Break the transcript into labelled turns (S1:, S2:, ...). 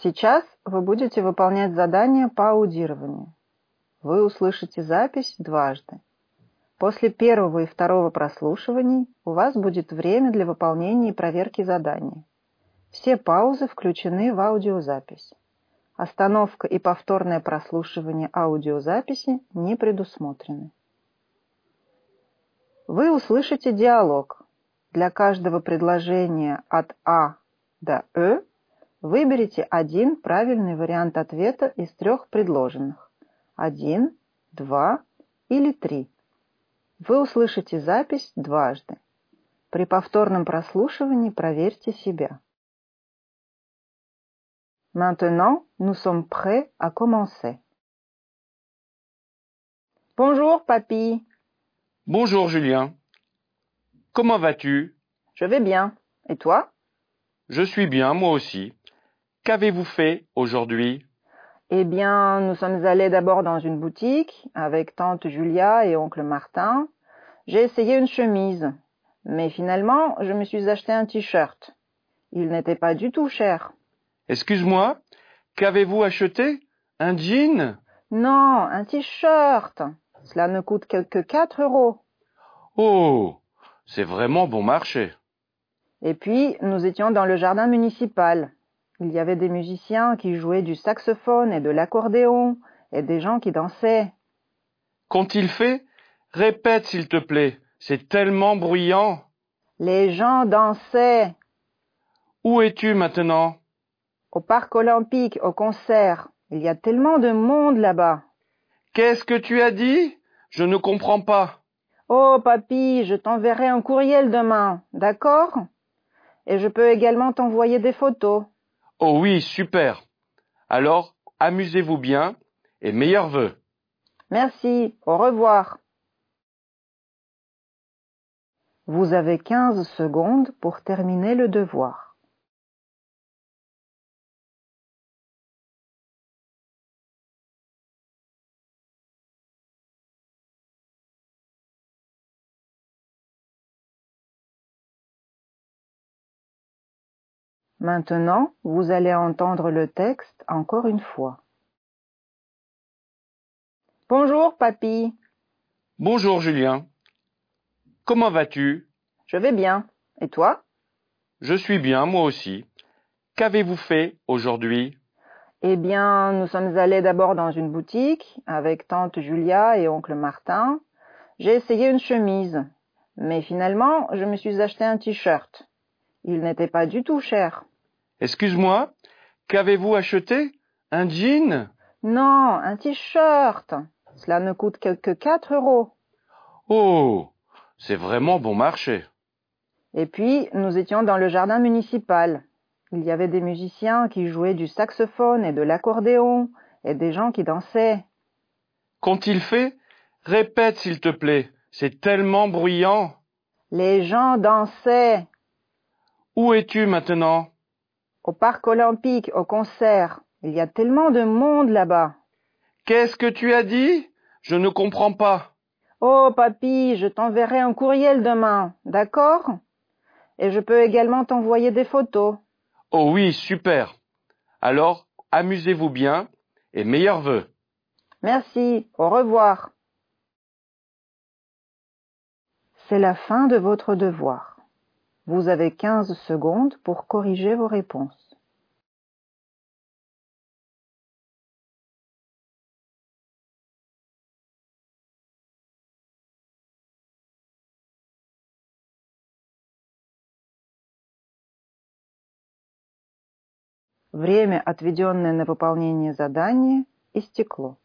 S1: Сейчас вы будете выполнять задание по аудированию. Вы услышите запись дважды. После первого и второго прослушиваний у вас будет время для выполнения и проверки задания. Все паузы включены в аудиозапись. Остановка и повторное прослушивание аудиозаписи не предусмотрены. Вы услышите диалог. Для каждого предложения от А до Э выберите один правильный вариант ответа из 3 предложенных. 1, 2 или 3. Вы услышите запись дважды. При повторном прослушивании проверьте себя. Maintenant, nous sommes prêts à commencer. Bonjour, papy.
S2: Bonjour Julien. Comment vas-tu?
S1: Je vais bien. Et toi?
S2: Je suis bien, moi aussi. Qu'avez-vous fait aujourd'hui?
S1: Eh bien, nous sommes allés d'abord dans une boutique avec tante Julia et oncle Martin. J'ai essayé une chemise, mais finalement, je me suis acheté un t-shirt. Il n'était pas du tout cher.
S2: Excuse-moi, qu'avez-vous acheté? Un jean?
S1: Non, un t-shirt. Cela ne coûte que 4 €.
S2: Oh, c'est vraiment bon marché.
S1: Et puis, nous étions dans le jardin municipal. Il y avait des musiciens qui jouaient du saxophone et de l'accordéon, et des gens qui dansaient.
S2: Qu'ont-ils fait? Répète s'il te plaît, c'est tellement bruyant.
S1: Les gens dansaient.
S2: Où es-tu maintenant?
S1: Au parc olympique, au concert. Il y a tellement de monde là-bas.
S2: Qu'est-ce que tu as dit? Je ne comprends pas.
S1: Oh, papy, je t'enverrai un courriel demain, d'accord? Et je peux également t'envoyer des photos.
S2: Oh oui, super. Alors, amusez-vous bien et meilleurs vœux.
S1: Merci, au revoir. Vous avez 15 secondes pour terminer le devoir. Maintenant, vous allez entendre le texte encore une fois. Bonjour, papy.
S2: Bonjour Julien. Comment vas-tu?
S1: Je vais bien. Et toi?
S2: Je suis bien, moi aussi. Qu'avez-vous fait aujourd'hui?
S1: Eh bien, nous sommes allés d'abord dans une boutique avec tante Julia et oncle Martin. J'ai essayé une chemise, mais finalement, je me suis acheté un t-shirt. Il n'était pas du tout cher.
S2: Excuse-moi, qu'avez-vous acheté? Un jean?
S1: Non, un t-shirt. Cela ne coûte que 4 €.
S2: Oh, c'est vraiment bon marché.
S1: Et puis, nous étions dans le jardin municipal. Il y avait des musiciens qui jouaient du saxophone et de l'accordéon, et des gens qui dansaient.
S2: Qu'ont-ils fait? Répète s'il te plaît, c'est tellement bruyant.
S1: Les gens dansaient.
S2: Où es-tu maintenant?
S1: Au parc olympique, au concert. Il y a tellement de monde là-bas.
S2: Qu'est-ce que tu as dit? Je ne comprends pas.
S1: Oh, papy, je t'enverrai un courriel demain, d'accord? Et je peux également t'envoyer des photos.
S2: Oh oui, super. Alors, amusez-vous bien et meilleurs vœux.
S1: Merci, au revoir. C'est la fin de votre devoir. Vous avez 15 secondes pour corriger vos réponses. Время, отведенное на выполнение задания, истекло.